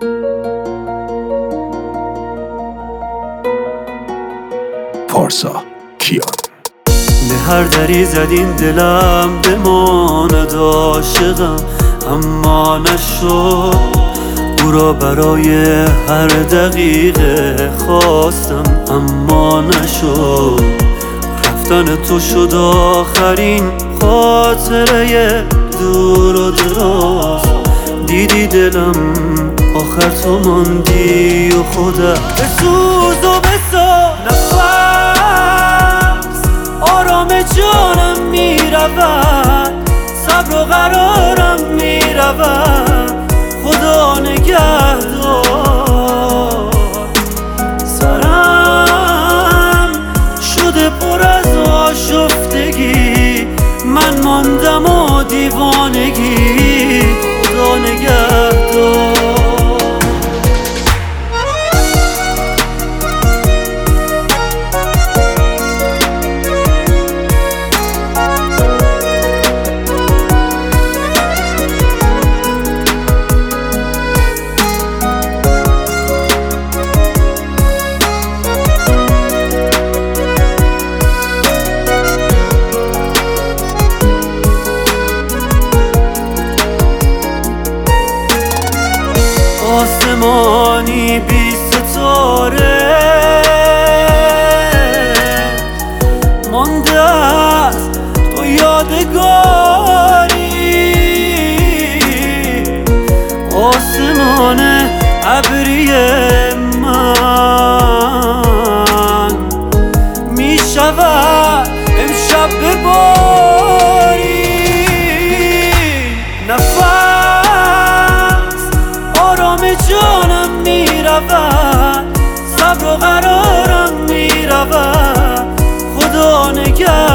پارسا کیان. به هر دری زدین دلم بماند عاشقم، اما نشد. او را برای هر دقیقه خواستم، اما نشد. رفتن تو شد آخرین خاطره دور و دراز. دیدی دلم آخر تو ماندی و خودت بسوز و بساز. نفس آرام جانم میرود، صبر و قرارم میرود. خدا نگهدار. سرم شده پر از آشفتگی، من ماندم و دیوانگی. خدا نگهدار. آسمانی بی ستاره مانده است تو یادگاری. آسمان ابری من می شود امشب بباری. جانم میرود، صبر و قرارم میرود. خدا نگهدار.